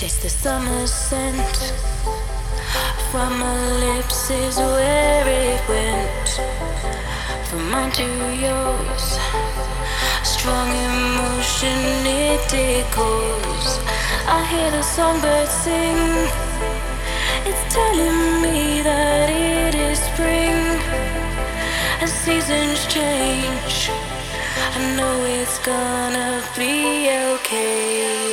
Taste the summer scent from my lips is where it went. From mine to yours, strong emotion it echoes. I hear the songbirds sing. It's telling me that it is spring. As seasons change, I know it's gonna be okay.